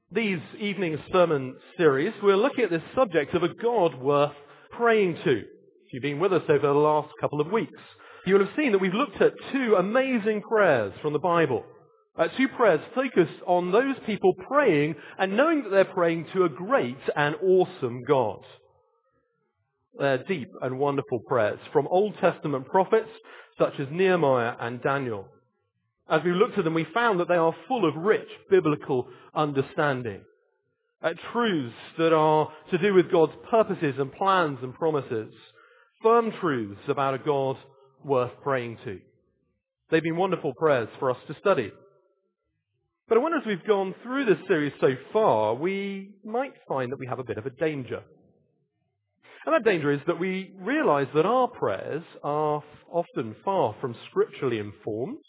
These evening sermon series, we're looking at this subject of a God worth praying to. If you've been with us over the last couple of weeks, you'll have seen that we've looked at two amazing prayers from the Bible. Two prayers focused on those people praying and knowing that they're praying to a great and awesome God. They're deep and wonderful prayers from Old Testament prophets such as Nehemiah and Daniel. As we looked at them, we found that they are full of rich biblical understanding. Truths that are to do with God's purposes and plans and promises. Firm truths about a God worth praying to. They've been wonderful prayers for us to study. But I wonder, as we've gone through this series so far, we might find that we have a bit of a danger. And that danger is that we realize that our prayers are often far from scripturally informed,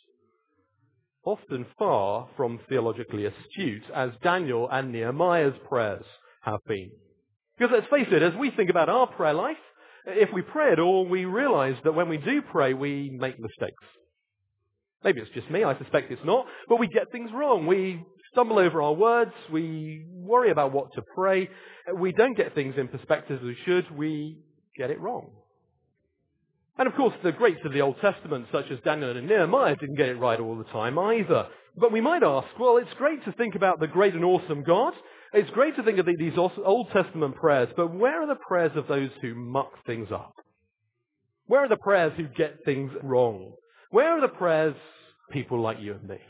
often far from theologically astute, as Daniel and Nehemiah's prayers have been. Because let's face it, as we think about our prayer life, if we pray at all, we realize that when we do pray, we make mistakes. Maybe it's just me, I suspect it's not, but we get things wrong. We stumble over our words, we worry about what to pray, we don't get things in perspective as we should, we get it wrong. And of course, the greats of the Old Testament, such as Daniel and Nehemiah, didn't get it right all the time either. But we might ask, well, it's great to think about the great and awesome God. It's great to think of these Old Testament prayers, but where are the prayers of those who muck things up? Where are the prayers who get things wrong? Where are the prayers of people like you and me?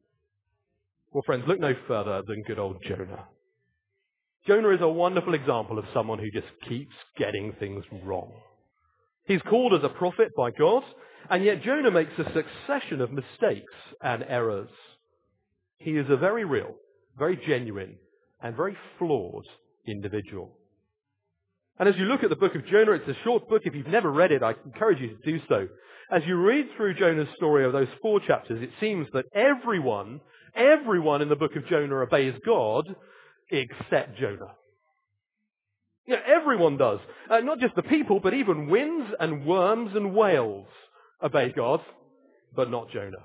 Well, friends, look no further than good old Jonah. Jonah is a wonderful example of someone who just keeps getting things wrong. He's called as a prophet by God, and yet Jonah makes a succession of mistakes and errors. He is a very real, very genuine, and very flawed individual. And as you look at the book of Jonah, it's a short book. If you've never read it, I encourage you to do so. As you read through Jonah's story of those 4 chapters, it seems that everyone in the book of Jonah obeys God except Jonah. You know, everyone does. Not just the people, but even winds and worms and whales obey God, but not Jonah.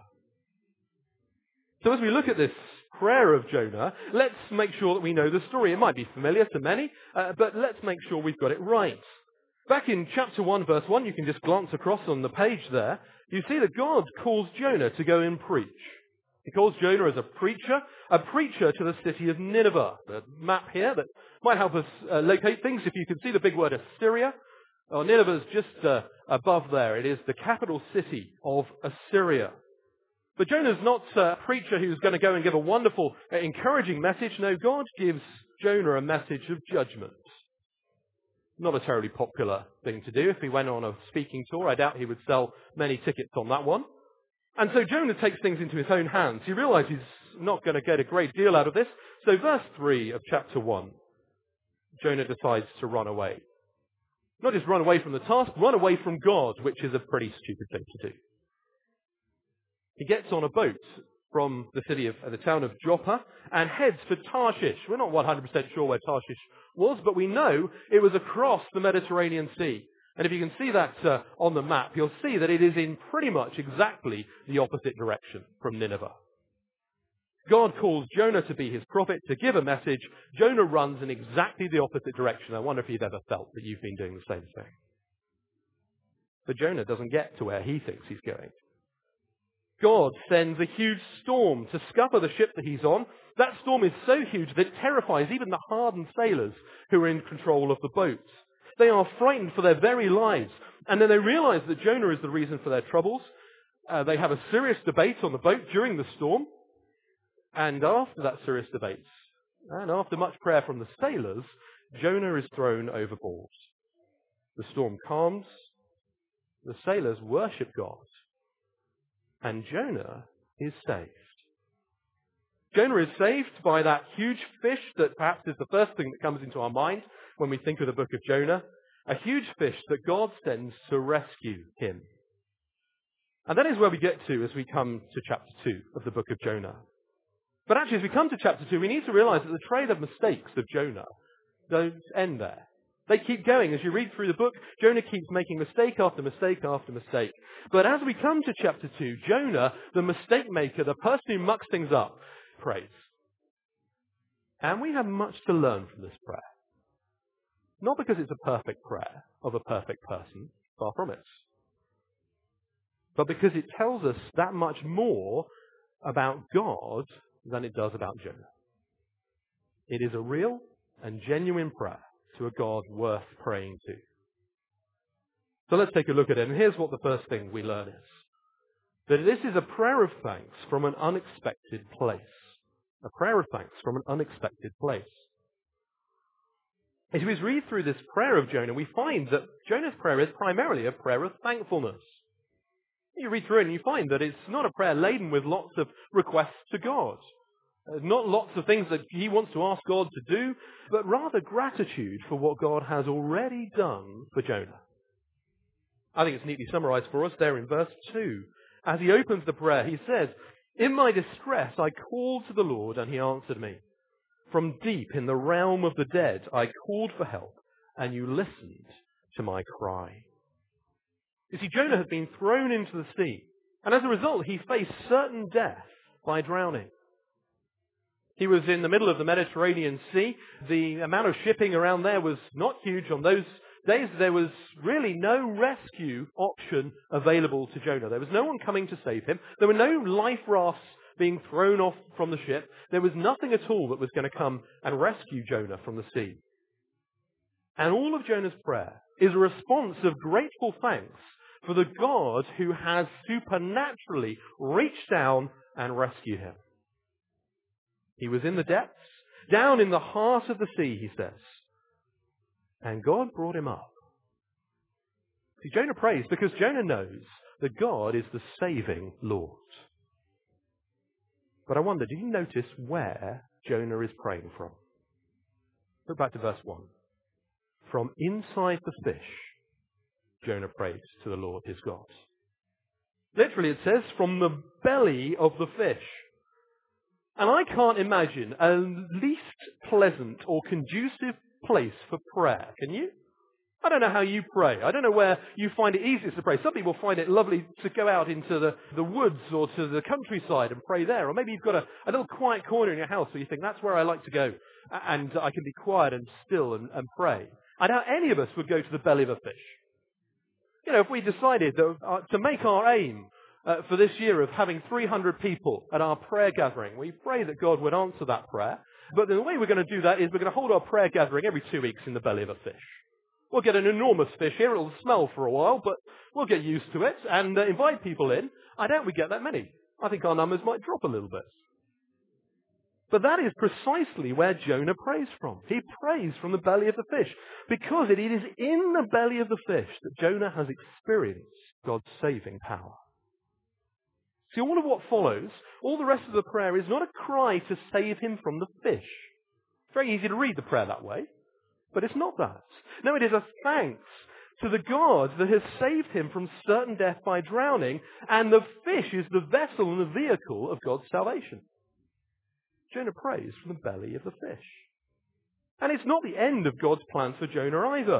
So as we look at this prayer of Jonah, let's make sure that we know the story. It might be familiar to many, but let's make sure we've got it right. Back in chapter 1, verse 1, you can just glance across on the page there. You see that God calls Jonah to go and preach. He calls Jonah as a preacher to the city of Nineveh. The map here that might help us locate things. If you can see the big word Assyria, Nineveh is just above there. It is the capital city of Assyria. But Jonah's not a preacher who's going to go and give a wonderful, encouraging message. No, God gives Jonah a message of judgment. Not a terribly popular thing to do. If he went on a speaking tour, I doubt he would sell many tickets on that one. And so Jonah takes things into his own hands. He realizes he's not going to get a great deal out of this. So verse 3 of chapter 1, Jonah decides to run away. Not just run away from the task, run away from God, which is a pretty stupid thing to do. He gets on a boat from the town of Joppa and heads for Tarshish. We're not 100% sure where Tarshish was, but we know it was across the Mediterranean Sea. And if you can see that on the map, you'll see that it is in pretty much exactly the opposite direction from Nineveh. God calls Jonah to be his prophet, to give a message. Jonah runs in exactly the opposite direction. I wonder if you've ever felt that you've been doing the same thing. But Jonah doesn't get to where he thinks he's going. God sends a huge storm to scupper the ship that he's on. That storm is so huge that it terrifies even the hardened sailors who are in control of the boat. They are frightened for their very lives. And then they realize that Jonah is the reason for their troubles. They have a serious debate on the boat during the storm. And after that serious debate, and after much prayer from the sailors, Jonah is thrown overboard. The storm calms. The sailors worship God. And Jonah is saved. Jonah is saved by that huge fish that perhaps is the first thing that comes into our mind when we think of the book of Jonah. A huge fish that God sends to rescue him. And that is where we get to as we come to chapter 2 of the book of Jonah. But actually, as we come to chapter 2, we need to realize that the trail of mistakes of Jonah don't end there. They keep going. As you read through the book, Jonah keeps making mistake after mistake after mistake. But as we come to chapter 2, Jonah, the mistake maker, the person who mucks things up, prays. And we have much to learn from this prayer. Not because it's a perfect prayer of a perfect person, far from it, but because it tells us that much more about God than it does about Jonah. It is a real and genuine prayer to a God worth praying to. So let's take a look at it. And here's what the first thing we learn is. That this is a prayer of thanks from an unexpected place. A prayer of thanks from an unexpected place. As we read through this prayer of Jonah, we find that Jonah's prayer is primarily a prayer of thankfulness. You read through it and you find that it's not a prayer laden with lots of requests to God. Not lots of things that he wants to ask God to do, but rather gratitude for what God has already done for Jonah. I think it's neatly summarized for us there in verse 2. As he opens the prayer, he says, "In my distress I called to the Lord and he answered me. From deep in the realm of the dead I called for help and you listened to my cry." You see, Jonah had been thrown into the sea, and as a result he faced certain death by drowning. He was in the middle of the Mediterranean Sea. The amount of shipping around there was not huge. On those days there was really no rescue option available to Jonah. There was no one coming to save him. There were no life rafts being thrown off from the ship. There was nothing at all that was going to come and rescue Jonah from the sea. And all of Jonah's prayer is a response of grateful thanks for the God who has supernaturally reached down and rescued him. He was in the depths, down in the heart of the sea, he says. And God brought him up. See, Jonah prays because Jonah knows that God is the saving Lord. But I wonder, do you notice where Jonah is praying from? Look back to verse 1. From inside the fish, Jonah prays to the Lord his God. Literally it says, from the belly of the fish. And I can't imagine a least pleasant or conducive place for prayer. Can you? I don't know how you pray. I don't know where you find it easiest to pray. Some people find it lovely to go out into the woods or to the countryside and pray there. Or maybe you've got a little quiet corner in your house where you think, that's where I like to go. And I can be quiet and still and pray. I doubt any of us would go to the belly of a fish. You know, if we decided that, to make our aim for this year of having 300 people at our prayer gathering, we pray that God would answer that prayer. But the way we're going to do that is we're going to hold our prayer gathering every 2 weeks in the belly of a fish. We'll get an enormous fish here. It'll smell for a while, but we'll get used to it and invite people in. I doubt we get that many. I think our numbers might drop a little bit. But that is precisely where Jonah prays from. He prays from the belly of the fish because it is in the belly of the fish that Jonah has experienced God's saving power. See, all of what follows, all the rest of the prayer is not a cry to save him from the fish. It's very easy to read the prayer that way, but it's not that. No, it is a thanks to the God that has saved him from certain death by drowning, and the fish is the vessel and the vehicle of God's salvation. Jonah prays from the belly of the fish. And it's not the end of God's plan for Jonah either.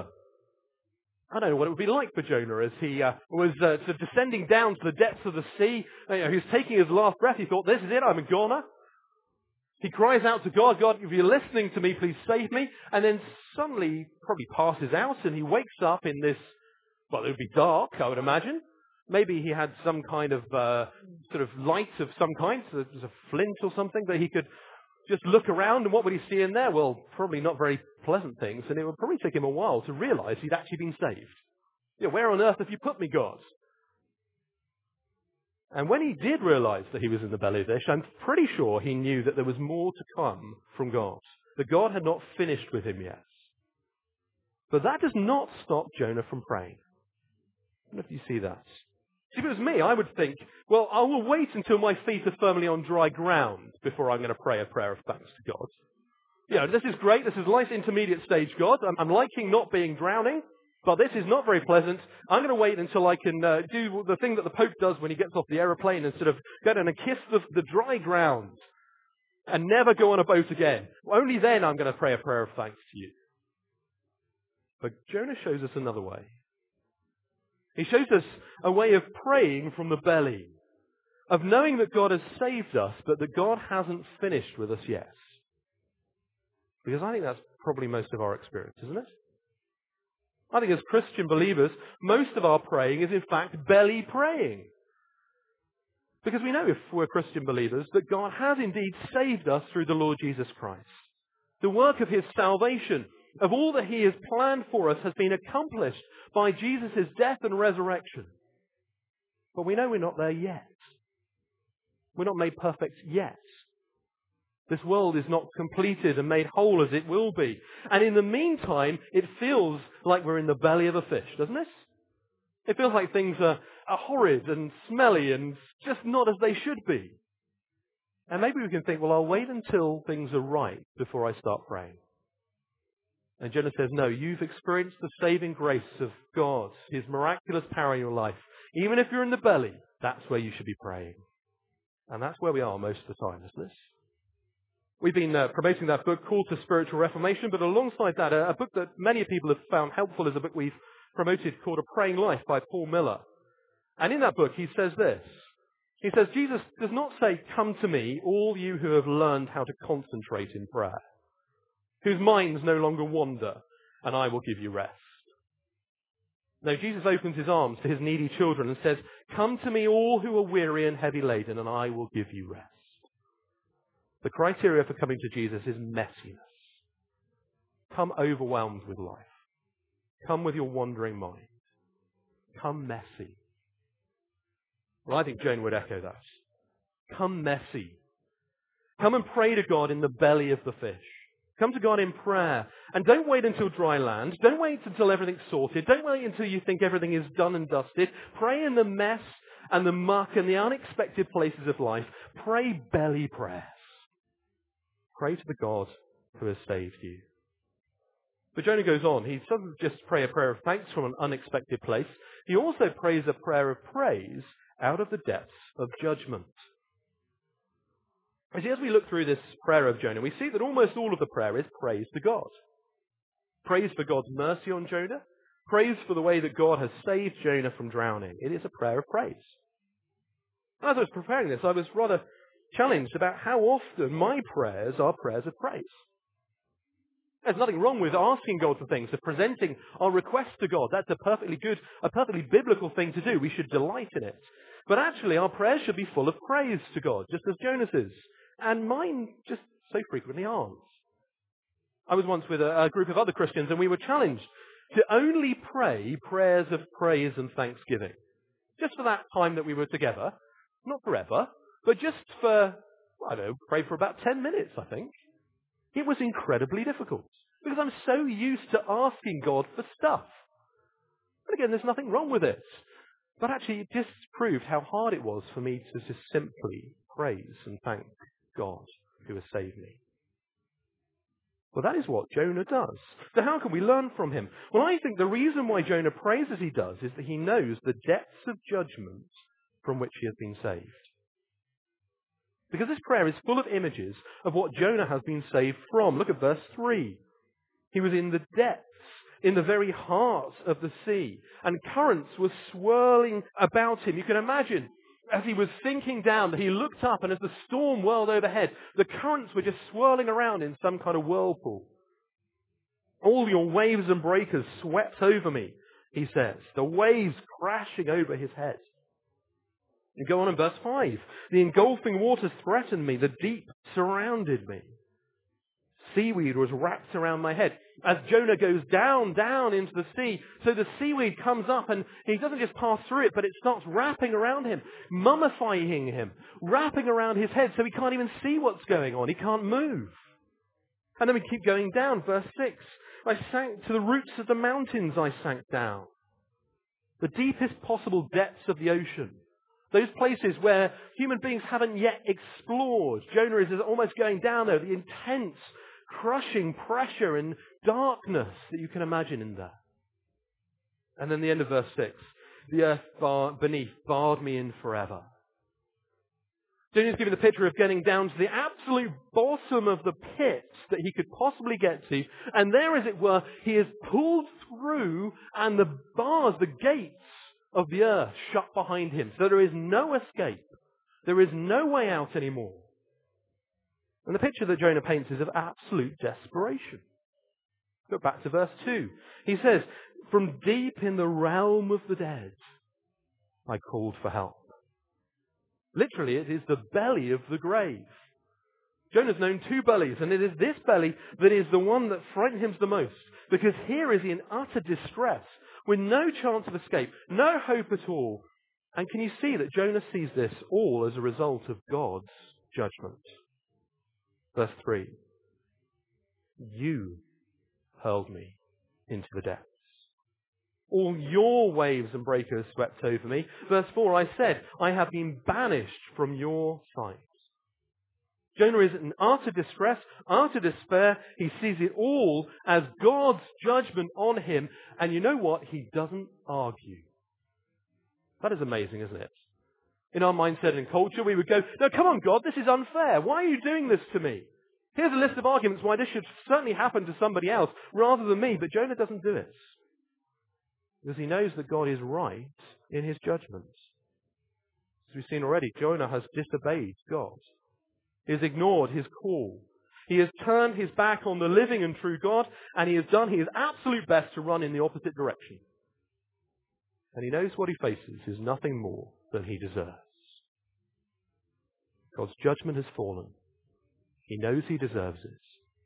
I don't know what it would be like for Jonah as he was sort of descending down to the depths of the sea. He was taking his last breath. He thought, this is it, I'm a goner. He cries out to God, God, if you're listening to me, please save me. And then suddenly he probably passes out and he wakes up in this, well, it would be dark, I would imagine. Maybe he had some kind of sort of light of some kind, so there's a flint or something that he could just look around, and what would he see in there? Well, probably not very pleasant things, and it would probably take him a while to realize he'd actually been saved. You know, where on earth have you put me, God? And when he did realize that he was in the belly of the fish, I'm pretty sure he knew that there was more to come from God, that God had not finished with him yet. But that does not stop Jonah from praying. I don't know if you see that. If it was me, I would think, well, I will wait until my feet are firmly on dry ground before I'm going to pray a prayer of thanks to God. You know, this is great. This is nice intermediate stage, God. I'm liking not being drowning, but this is not very pleasant. I'm going to wait until I can do the thing that the Pope does when he gets off the aeroplane and sort of go down and kiss the dry ground and never go on a boat again. Only then I'm going to pray a prayer of thanks to you. But Jonah shows us another way. He shows us a way of praying from the belly, of knowing that God has saved us, but that God hasn't finished with us yet. Because I think that's probably most of our experience, isn't it? I think as Christian believers, most of our praying is in fact belly praying. Because we know if we're Christian believers that God has indeed saved us through the Lord Jesus Christ. The work of his salvation, of all that he has planned for us, has been accomplished by Jesus' death and resurrection. But we know we're not there yet. We're not made perfect yet. This world is not completed and made whole as it will be. And in the meantime, it feels like we're in the belly of a fish, doesn't it? It feels like things are horrid and smelly and just not as they should be. And maybe we can think, well, I'll wait until things are right before I start praying. And Jonah says, no, you've experienced the saving grace of God, his miraculous power in your life. Even if you're in the belly, that's where you should be praying. And that's where we are most of the time, isn't it? We've been promoting that book, Call to Spiritual Reformation, but alongside that, a book that many people have found helpful is a book we've promoted called A Praying Life by Paul Miller. And in that book, he says this. He says, Jesus does not say, come to me, all you who have learned how to concentrate in prayer, whose minds no longer wander, and I will give you rest. No, Jesus opens his arms to his needy children and says, come to me, all who are weary and heavy laden, and I will give you rest. The criteria for coming to Jesus is messiness. Come overwhelmed with life. Come with your wandering mind. Come messy. Well, I think Jonah would echo that. Come messy. Come and pray to God in the belly of the fish. Come to God in prayer. And don't wait until dry land. Don't wait until everything's sorted. Don't wait until you think everything is done and dusted. Pray in the mess and the muck and the unexpected places of life. Pray belly prayers. Pray to the God who has saved you. But Jonah goes on. He doesn't just pray a prayer of thanks from an unexpected place. He also prays a prayer of praise out of the depths of judgment. You see, as we look through this prayer of Jonah, we see that almost all of the prayer is praise to God. Praise for God's mercy on Jonah. Praise for the way that God has saved Jonah from drowning. It is a prayer of praise. As I was preparing this, I was rather challenged about how often my prayers are prayers of praise. There's nothing wrong with asking God for things, of presenting our requests to God. That's a perfectly good, a perfectly biblical thing to do. We should delight in it. But actually, our prayers should be full of praise to God, just as Jonah's is. And mine just so frequently aren't. I was once with a group of other Christians, and we were challenged to only pray prayers of praise and thanksgiving. Just for that time that we were together. Not forever, but just for, I don't know, pray for about 10 minutes, I think. It was incredibly difficult, because I'm so used to asking God for stuff. And again, there's nothing wrong with it. But actually, it just proved how hard it was for me to just simply praise and thank God who has saved me. Well, that is what Jonah does. So how can we learn from him? Well, I think the reason why Jonah prays as he does is that he knows the depths of judgment from which he has been saved. Because this prayer is full of images of what Jonah has been saved from. Look at verse 3. He was in the depths, in the very heart of the sea, and currents were swirling about him. You can imagine, as he was sinking down, that he looked up, and as the storm whirled overhead, the currents were just swirling around in some kind of whirlpool. All your waves and breakers swept over me, he says, the waves crashing over his head. And go on in verse 5. The engulfing waters threatened me. The deep surrounded me. Seaweed was wrapped around my head. As Jonah goes down into the sea, so the seaweed comes up and he doesn't just pass through it, but it starts wrapping around him, mummifying him, wrapping around his head so he can't even see what's going on. He can't move. And then we keep going down. Verse 6. I sank to the roots of the mountains. I sank down. The deepest possible depths of the ocean. Those places where human beings haven't yet explored. Jonah is almost going down there. The intense, crushing pressure and darkness that you can imagine in there. And then the end of verse 6. The earth beneath barred me in forever. Jonah is given the picture of getting down to the absolute bottom of the pit that he could possibly get to. And there, as it were, he is pulled through and the bars, the gates of the earth shut behind him. So there is no escape. There is no way out anymore. And the picture that Jonah paints is of absolute desperation. Look back to verse 2. He says, "From deep in the realm of the dead, I called for help." Literally, it is the belly of the grave. Jonah's known two bellies, and it is this belly that is the one that frightened him the most, because here is he in utter distress, with no chance of escape, no hope at all. And can you see that Jonah sees this all as a result of God's judgment? Verse 3, "You hurled me into the depths. All your waves and breakers swept over me." Verse 4, "I said, I have been banished from your sight." Jonah is in utter distress, utter despair. He sees it all as God's judgment on him. And you know what? He doesn't argue. That is amazing, isn't it? In our mindset and culture, we would go, "No, come on, God, this is unfair. Why are you doing this to me? Here's a list of arguments why this should certainly happen to somebody else rather than me." But Jonah doesn't do it, because he knows that God is right in his judgments. As we've seen already, Jonah has disobeyed God. He has ignored his call. He has turned his back on the living and true God, and he has done his absolute best to run in the opposite direction. And he knows what he faces is nothing more than he deserves. God's judgment has fallen. He knows he deserves it.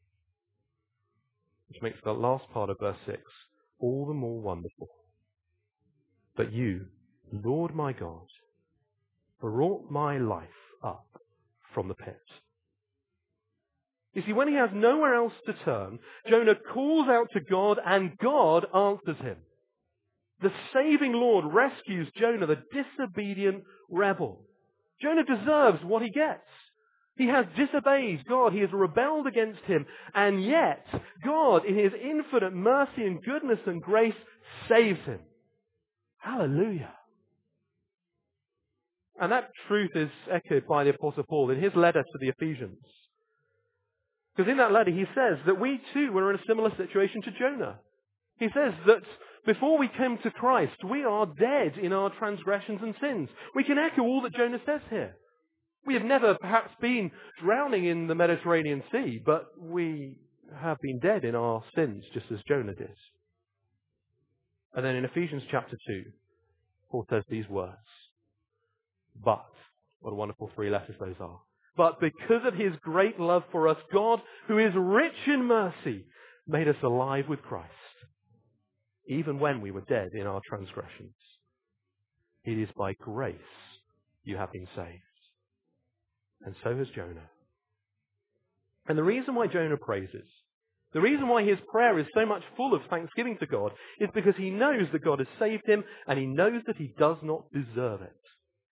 Which makes the last part of verse 6 all the more wonderful. "But you, Lord my God, brought my life up from the pit." You see, when he has nowhere else to turn, Jonah calls out to God, and God answers him. The saving Lord rescues Jonah, the disobedient rebel. Jonah deserves what he gets. He has disobeyed God. He has rebelled against him. And yet, God, in his infinite mercy and goodness and grace, saves him. Hallelujah. And that truth is echoed by the Apostle Paul in his letter to the Ephesians. Because in that letter he says that we too were in a similar situation to Jonah. He says that before we came to Christ, we are dead in our transgressions and sins. We can echo all that Jonah says here. We have never perhaps been drowning in the Mediterranean Sea, but we have been dead in our sins just as Jonah did. And then in Ephesians chapter 2, Paul says these words. But, what a wonderful three letters those are. "But because of his great love for us, God, who is rich in mercy, made us alive with Christ, even when we were dead in our transgressions. It is by grace you have been saved." And so has Jonah. And the reason why Jonah praises, the reason why his prayer is so much full of thanksgiving to God, is because he knows that God has saved him, and he knows that he does not deserve it.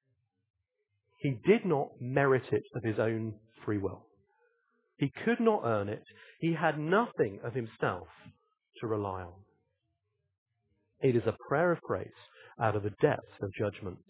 He did not merit it of his own free will. He could not earn it. He had nothing of himself to rely on. It is a prayer of grace out of the depths of judgment.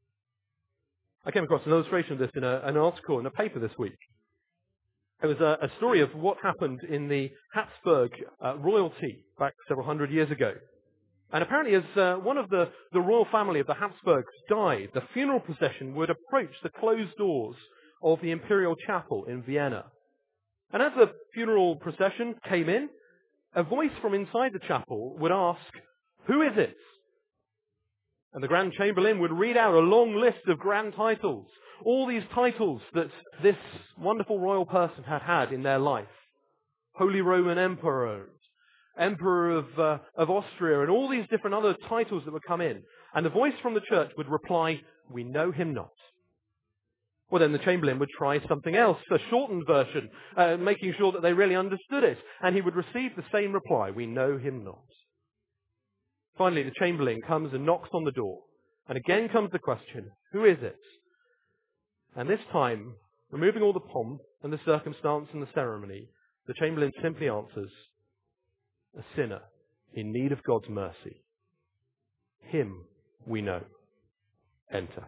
I came across an illustration of this in an article in a paper this week. It was a story of what happened in the Habsburg royalty back several hundred years ago. And apparently as one of the royal family of the Habsburgs died, the funeral procession would approach the closed doors of the Imperial Chapel in Vienna. And as the funeral procession came in, a voice from inside the chapel would ask, "Who is it?" And the Grand Chamberlain would read out a long list of grand titles, all these titles that this wonderful royal person had had in their life. Holy Roman Emperor, Emperor of Austria, and all these different other titles that would come in. And the voice from the church would reply, "We know him not." Well, then the Chamberlain would try something else, a shortened version, making sure that they really understood it. And he would receive the same reply, "We know him not." Finally, the Chamberlain comes and knocks on the door. And again comes the question, "Who is it?" And this time, removing all the pomp and the circumstance and the ceremony, the Chamberlain simply answers, "A sinner in need of God's mercy. Him we know. Enter."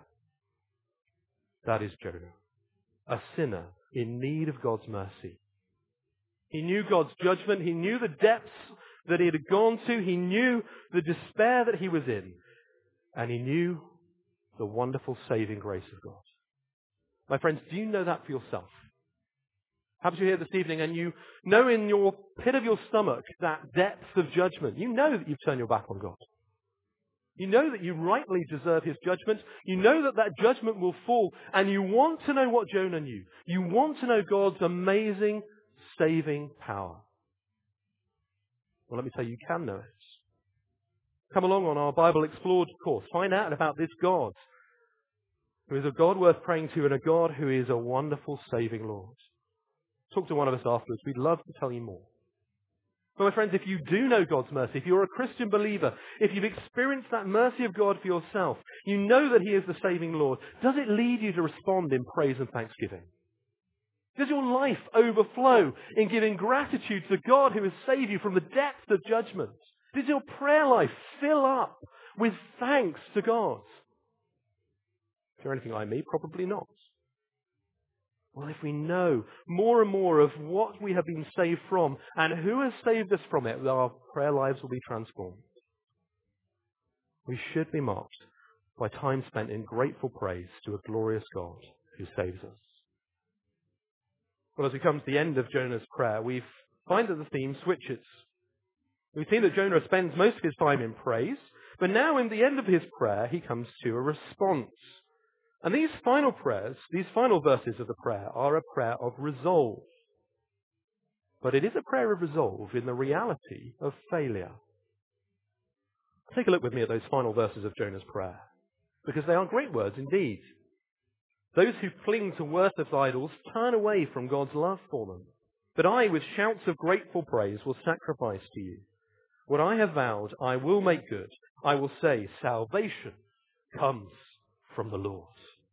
That is Jonah. A sinner in need of God's mercy. He knew God's judgment. He knew the depths that he had gone to. He knew the despair that he was in. And he knew the wonderful saving grace of God. My friends, do you know that for yourself? Perhaps you're here this evening and you know in your pit of your stomach that depth of judgment. You know that you've turned your back on God. You know that you rightly deserve his judgment. You know that that judgment will fall. And you want to know what Jonah knew. You want to know God's amazing saving power. Well, let me tell you, you can know it. Come along on our Bible Explored course. Find out about this God, who is a God worth praying to and a God who is a wonderful saving Lord. Talk to one of us afterwards. We'd love to tell you more. But my friends, if you do know God's mercy, if you're a Christian believer, if you've experienced that mercy of God for yourself, you know that he is the saving Lord, does it lead you to respond in praise and thanksgiving? Does your life overflow in giving gratitude to God who has saved you from the depths of judgment? Does your prayer life fill up with thanks to God? If you're anything like me, probably not. Well, if we know more and more of what we have been saved from and who has saved us from it, our prayer lives will be transformed. We should be marked by time spent in grateful praise to a glorious God who saves us. Well, as we come to the end of Jonah's prayer, we find that the theme switches. We've seen that Jonah spends most of his time in praise, but now in the end of his prayer, he comes to a response. And these final prayers, these final verses of the prayer, are a prayer of resolve. But it is a prayer of resolve in the reality of failure. Take a look with me at those final verses of Jonah's prayer, because they are great words indeed. Those who cling to worthless idols turn away from God's love for them. But I, with shouts of grateful praise, will sacrifice to you. What I have vowed, I will make good. I will say, salvation comes from the Lord.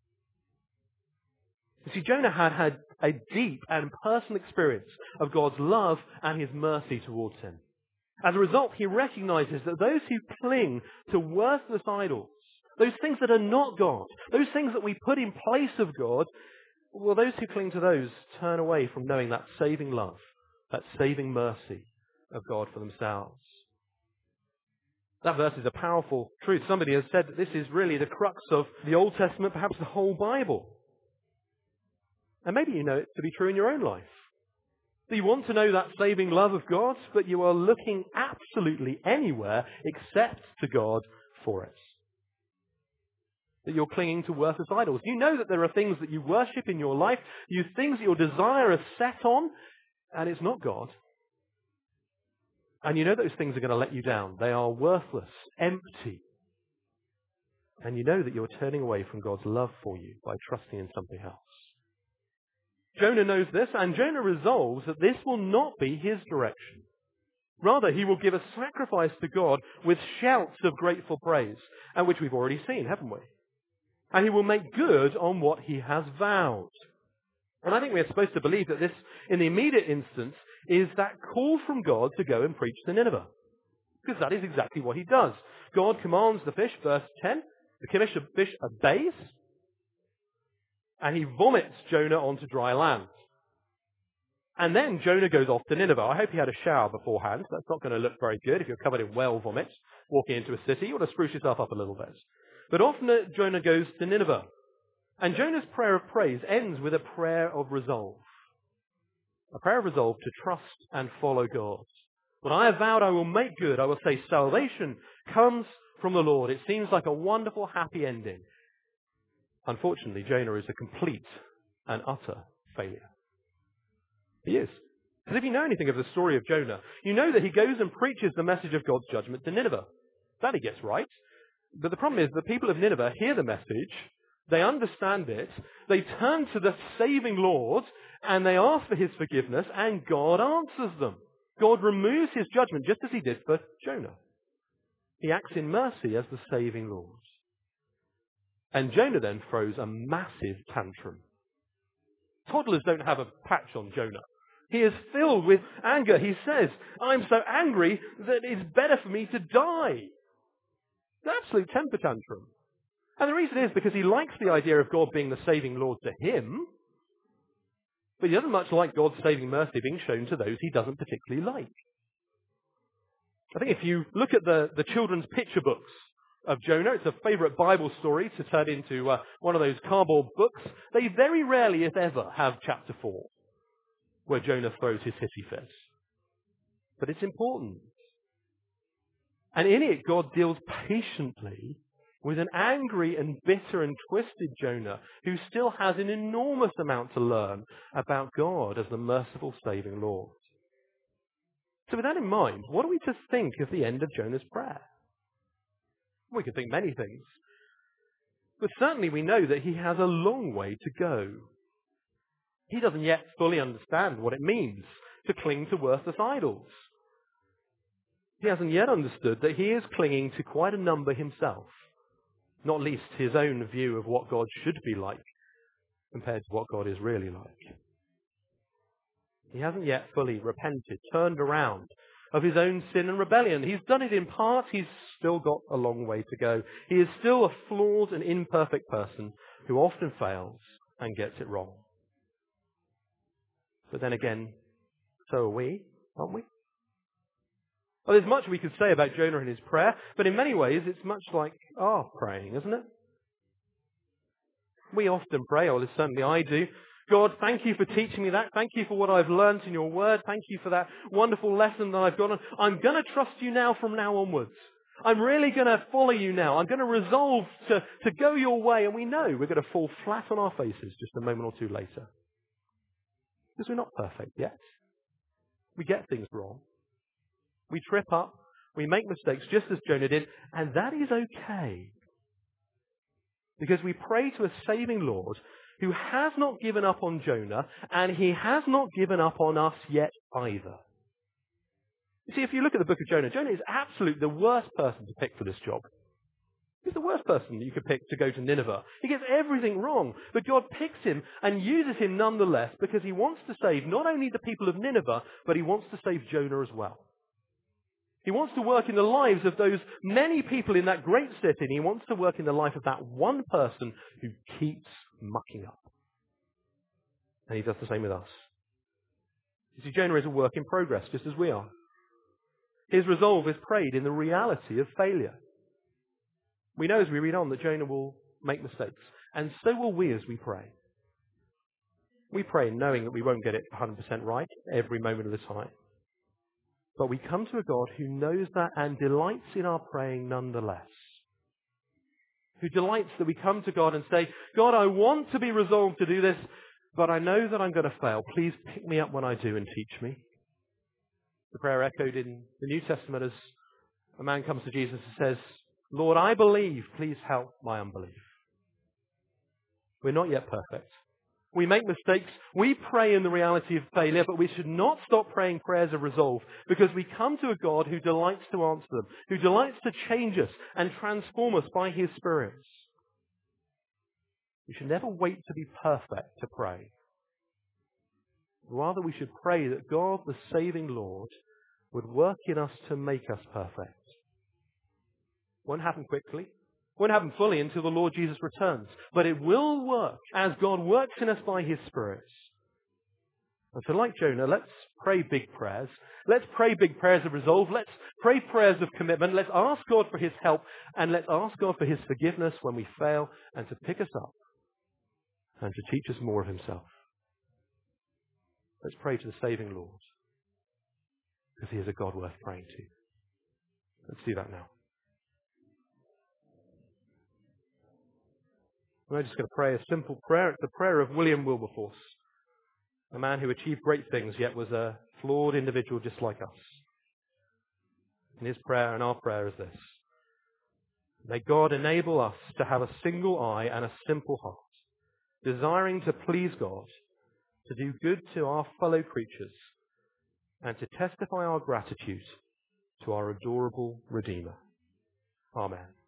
You see, Jonah had a deep and personal experience of God's love and his mercy towards him. As a result, he recognizes that those who cling to worthless idols, those things that are not God, those things that we put in place of God, well, those who cling to those turn away from knowing that saving love, that saving mercy of God for themselves. That verse is a powerful truth. Somebody has said that this is really the crux of the Old Testament, perhaps the whole Bible. And maybe you know it to be true in your own life. That you want to know that saving love of God, but you are looking absolutely anywhere except to God for it. That you're clinging to worthless idols. You know that there are things that you worship in your life, you things that your desire is set on, and it's not God. And you know those things are going to let you down. They are worthless, empty. And you know that you're turning away from God's love for you by trusting in something else. Jonah knows this, and Jonah resolves that this will not be his direction. Rather, he will give a sacrifice to God with shouts of grateful praise, and which we've already seen, haven't we? And he will make good on what he has vowed. And I think we're supposed to believe that this, in the immediate instance, is that call from God to go and preach to Nineveh. Because that is exactly what he does. God commands the fish, verse 10, the fish obeys, and he vomits Jonah onto dry land. And then Jonah goes off to Nineveh. I hope he had a shower beforehand. That's not going to look very good if you're covered in whale vomit walking into a city. You want to spruce yourself up a little bit. But often Jonah goes to Nineveh. And Jonah's prayer of praise ends with a prayer of resolve. A prayer of resolve to trust and follow God. When I have vowed I will make good, I will say salvation comes from the Lord. It seems like a wonderful, happy ending. Unfortunately, Jonah is a complete and utter failure. He is. Because if you know anything of the story of Jonah, you know that he goes and preaches the message of God's judgment to Nineveh. That he gets right. But the problem is the people of Nineveh hear the message, they understand it, they turn to the saving Lord, and they ask for his forgiveness, and God answers them. God removes his judgment just as he did for Jonah. He acts in mercy as the saving Lord. And Jonah then throws a massive tantrum. Toddlers don't have a patch on Jonah. He is filled with anger. He says, I'm so angry that it's better for me to die. An absolute temper tantrum. And the reason is because he likes the idea of God being the saving Lord to him, but he doesn't much like God's saving mercy being shown to those he doesn't particularly like. I think if you look at the children's picture books of Jonah, it's a favourite Bible story to turn into one of those cardboard books. They very rarely, if ever, have chapter 4. where Jonah throws his hissy fit. But it's important. And in it, God deals patiently with an angry and bitter and twisted Jonah who still has an enormous amount to learn about God as the merciful, saving Lord. So with that in mind, what are we to think of the end of Jonah's prayer? We could think many things. But certainly we know that he has a long way to go. He doesn't yet fully understand what it means to cling to worthless idols. He hasn't yet understood that he is clinging to quite a number himself, not least his own view of what God should be like compared to what God is really like. He hasn't yet fully repented, turned around of his own sin and rebellion. He's done it in part. He's still got a long way to go. He is still a flawed and imperfect person who often fails and gets it wrong. But then again, so are we, aren't we? Well, there's much we could say about Jonah and his prayer, but in many ways it's much like our praying, isn't it? We often pray, or certainly I do, God, thank you for teaching me that. Thank you for what I've learned in your word. Thank you for that wonderful lesson that I've got on. I'm going to trust you now from now onwards. I'm really going to follow you now. I'm going to resolve to go your way. And we know we're going to fall flat on our faces just a moment or two later. Because we're not perfect yet. We get things wrong. We trip up. We make mistakes just as Jonah did. And that is okay. Because we pray to a saving Lord who has not given up on Jonah, and he has not given up on us yet either. You see, if you look at the book of Jonah, Jonah is absolutely the worst person to pick for this job. He's the worst person that you could pick to go to Nineveh. He gets everything wrong, but God picks him and uses him nonetheless because he wants to save not only the people of Nineveh, but he wants to save Jonah as well. He wants to work in the lives of those many people in that great city, and he wants to work in the life of that one person who keeps mucking up. And he does the same with us. You see, Jonah is a work in progress, just as we are. His resolve is prayed in the reality of failure. We know as we read on that Jonah will make mistakes, and so will we as we pray. We pray knowing that we won't get it 100% right every moment of the time. But we come to a God who knows that and delights in our praying nonetheless. Who delights that we come to God and say, God, I want to be resolved to do this, but I know that I'm going to fail. Please pick me up when I do and teach me. The prayer echoed in the New Testament as a man comes to Jesus and says, Lord, I believe, please help my unbelief. We're not yet perfect. We make mistakes. We pray in the reality of failure, but we should not stop praying prayers of resolve because we come to a God who delights to answer them, who delights to change us and transform us by his Spirit. We should never wait to be perfect to pray. Rather, we should pray that God, the saving Lord, would work in us to make us perfect. Won't happen quickly. Won't happen fully until the Lord Jesus returns. But it will work as God works in us by his Spirit. And so like Jonah, let's pray big prayers. Let's pray big prayers of resolve. Let's pray prayers of commitment. Let's ask God for his help. And let's ask God for his forgiveness when we fail and to pick us up and to teach us more of himself. Let's pray to the saving Lord because he is a God worth praying to. Let's do that now. I'm just going to pray a simple prayer. It's the prayer of William Wilberforce, a man who achieved great things yet was a flawed individual just like us. And his prayer and our prayer is this. May God enable us to have a single eye and a simple heart, desiring to please God, to do good to our fellow creatures, and to testify our gratitude to our adorable Redeemer. Amen.